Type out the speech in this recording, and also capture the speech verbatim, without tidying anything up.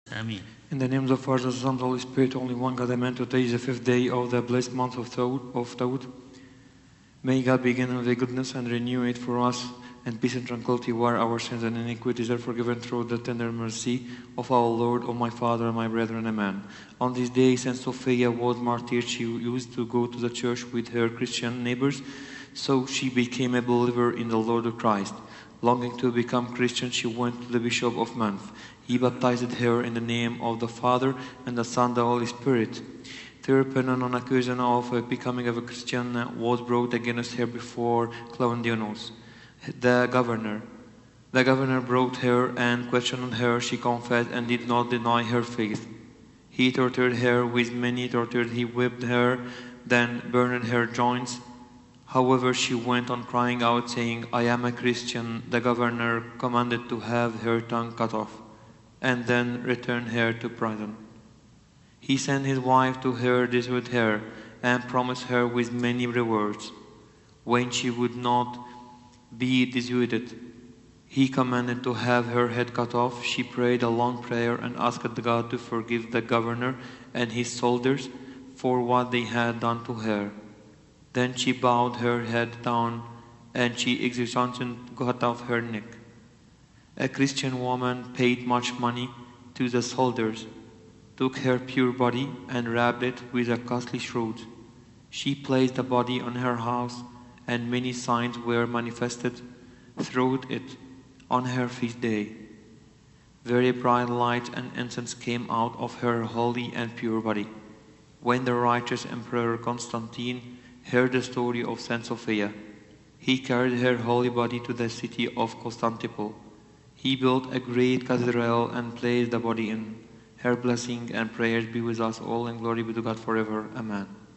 Amen. In the name of the Father, the Son, and the Holy Spirit, only one God, amen. Today is the fifth day of the blessed month of Taut. Of Taut. May God begin with the goodness and renew it for us, and peace and tranquility, where our sins and iniquities are forgiven through the tender mercy of our Lord, O my Father, and my brethren, amen. On this day, Saint Sophia was martyred. She used to go to the church with her Christian neighbors, so she became a believer in the Lord of Christ. Longing to become Christian, she went to the Bishop of Manf. He baptized her in the name of the Father, and the Son, and the Holy Spirit. Thereupon, on accusation of uh, becoming a Christian, uh, was brought against her before Claudianus, the governor. The governor brought her and questioned her. She confessed and did not deny her faith. He tortured her with many tortures. He whipped her, then burned her joints. However, she went on crying out, saying, "I am a Christian." The governor commanded to have her tongue cut off, and then returned her to prison. He sent his wife to her, dissuaded her, and promised her with many rewards. When she would not be dissuaded, he commanded to have her head cut off. She prayed a long prayer and asked God to forgive the governor and his soldiers for what they had done to her. Then she bowed her head down, and she exultantly cut off her neck. A Christian woman paid much money to the soldiers, took her pure body and wrapped it with a costly shroud. She placed the body on her house, and many signs were manifested through it on her feast day. Very bright light and incense came out of her holy and pure body. When the righteous Emperor Constantine heard the story of Saint Sophia, he carried her holy body to the city of Constantinople. He built a great cathedral and placed the body in. Her blessing and prayers be with us all, and glory be to God forever. Amen.